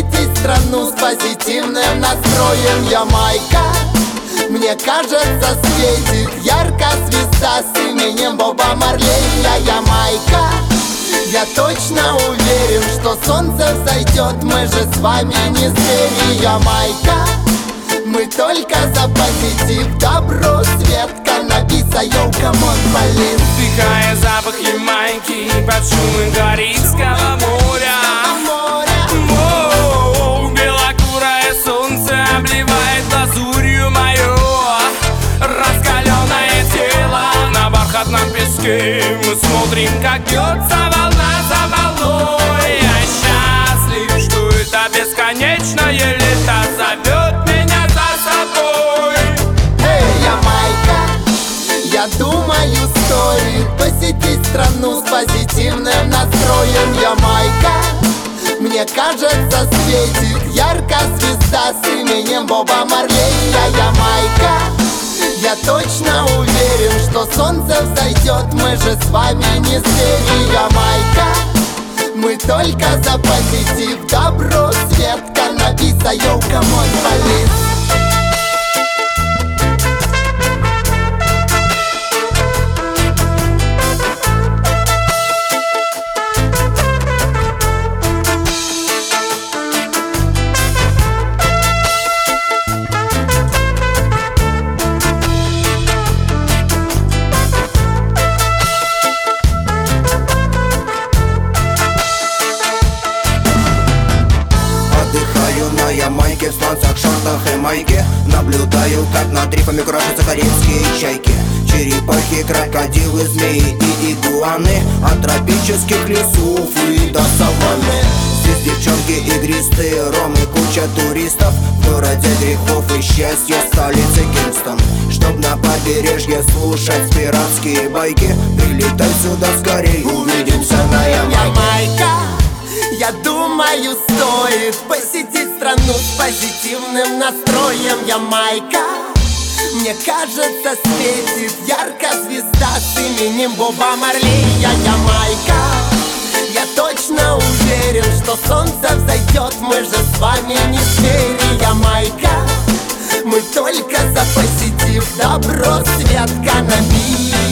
посетить страну с позитивным настроем. Ямайка, мне кажется, светит ярко звезда с именем Боба Марлея. Ямайка, я точно уверен, что солнце взойдет, мы же с вами не звери. Ямайка, мы только за позитив, добро, свет, каннабис, йоу, камон, блин. Вдыхая запах Ямайки под шумы Карибского моря. Белокурое солнце обливает лазурью мое раскаленное тело на бархатном песке. Мы смотрим, как бьется волна за волной. Я счастлив, что это бесконечное лето зовет меня за собой. Эй, Ямайка, я думаю, стоит посетить страну с позитивным настроем. Ямайка, мне кажется, светит ярко звезда с именем Боба Марлея. Ямайка, я точно уверен, что солнце взойдет, мы же с вами не звери. Ямайка, мы только за позитив, добро, свет, каннабис, йоу, камон, блин. На Ямайке, в сланцах, шортах и майке наблюдаю, как над рифами крошатся карибские чайки, черепахи, крокодилы, змеи и игуаны. От тропических лесов и до саванны. Здесь девчонки игристые, ром и куча туристов. В городе грехов и счастья, столице Кингстон. Чтоб на побережье слушать пиратские байки, прилетай сюда скорей, увидимся на Ямайке. Ямайка, я думаю, стоит посетить страну с позитивным настроем. Ямайка, мне кажется, светит ярко звезда с именем Боба Марлея. Ямайка, я точно уверен, что солнце взойдет, мы же с вами не звери. Ямайка, мы только за позитив, добро, свет, каннабис.